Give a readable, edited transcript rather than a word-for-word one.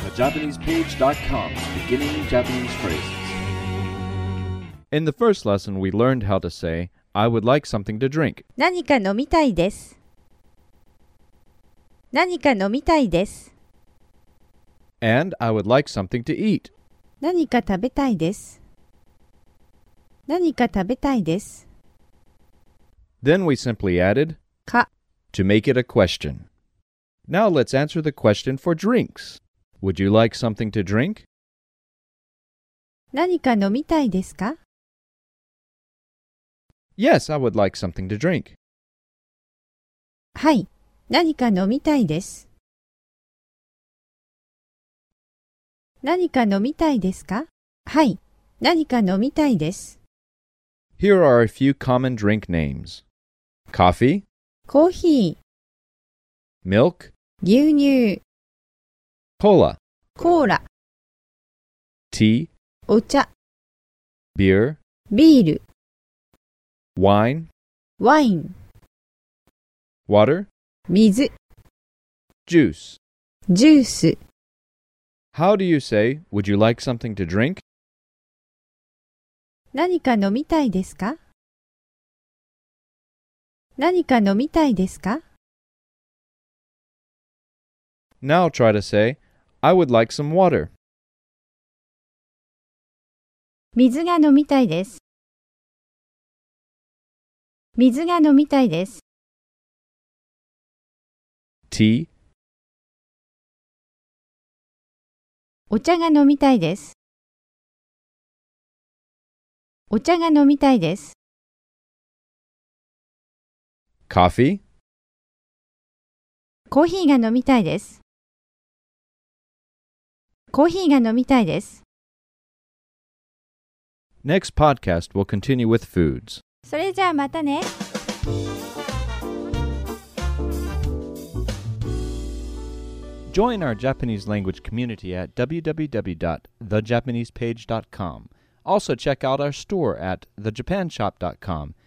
thejapanesepage.com's beginning Japanese phrases. In the first lesson, we learned how to say, I would like something to drink. 何か飲みたいです。何か飲みたいです。 And I would like something to eat. 何か食べたいです。何か食べたいです。 Then we simply added か to make it a question. Now let's answer the question for drinks. Would you like something to drink? 何か飲みたいですか？ Yes, I would like something to drink. はい、何か飲みたいです。何か飲みたいですか？はい、何か飲みたいです。 Here are a few common drink names. Coffee, コーヒー、 milk, 牛乳、 cola, コーラ、 tea, お茶、 beer, ビール、 wine, ワイン、 water, 水、 juice. ジュース。 How do you say, would you like something to drink? 何か飲みたいですか？何か飲みたいですか？ Now try to say, I would like some water. 水が飲みたいです。水が飲みたいです。 Tea, お茶が飲みたいです。お茶が飲みたいです。 coffee, コーヒーが飲みたいです。コーヒーが飲みたいです。 Next podcast will continue with foods. それじゃあまたね。 Join our Japanese language community at www.thejapanesepage.com. Also check out our store at thejapanshop.com